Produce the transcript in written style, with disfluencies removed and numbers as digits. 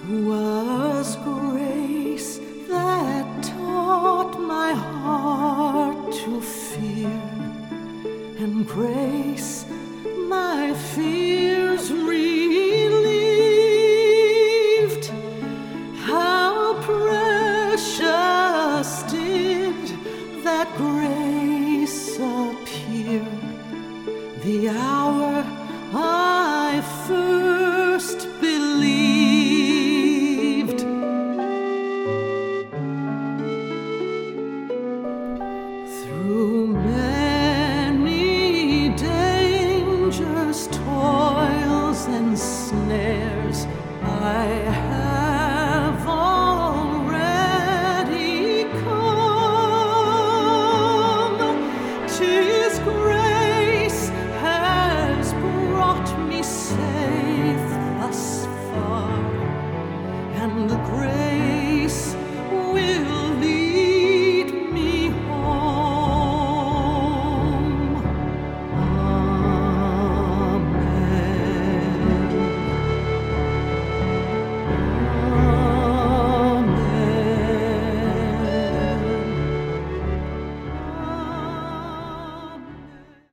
'Twas grace that taught my heart to fear, and grace my fears relieved. How precious did that grace appear the hour I first believed. Through many dangers, toils, and snares, I have already come. 'Tis grace has brought me safe thus far, and the grace